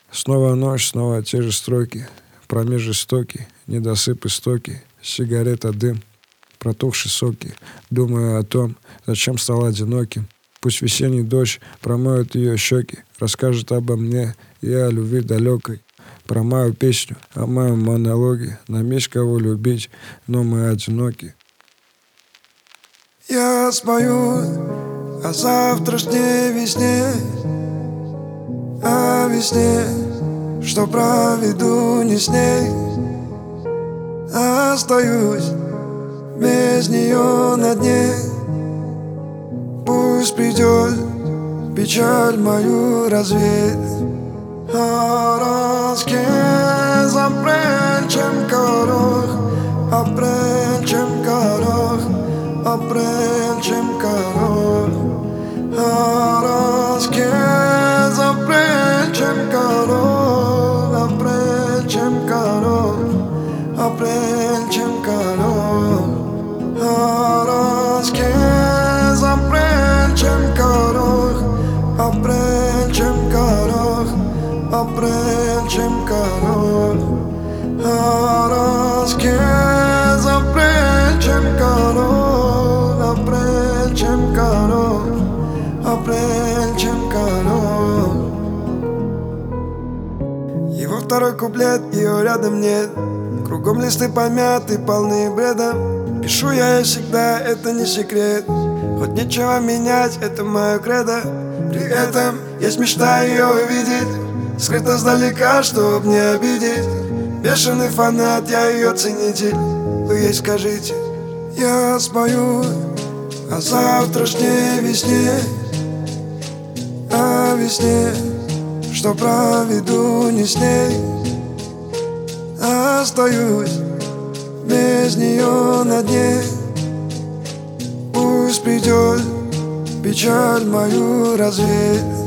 Снова ночь, снова те же строки, промеж жестокий, недосып истоки, сигарета, дым, протухшие соки. Думаю о том, зачем стал одиноким. Пусть весенний дождь промоет ее щеки, расскажет обо мне и о любви далекой. Про мою песню, о моем монологе. Нам есть кого любить, но мы одиноки. Я спою о завтрашней весне, о весне, что проведу не с ней. Остаюсь без нее на дне. Пусть придет печаль мою развеет. Араске запречем корох, апречем корох, апречем корох. Араске запречем корох, апречем корох, апречем корох. Араске запречем корох, апречем корох, апречем корох. Араске запречем корох, апречем корох, апречем корох. Его второй куплет, ее рядом нет. Кругом листы помяты, полные бреда. Пишу я всегда, это не секрет. Хоть нечего менять, это мое кредо. При этом есть мечта ее увидеть, скрыто сдалека, чтоб не обидеть. Бешеный фанат, я ее ценитель. Вы ей скажите. Я спою о завтрашней весне, о весне, что проведу не с ней. Остаюсь без нее на дне. Пусть придет печаль мою развеет.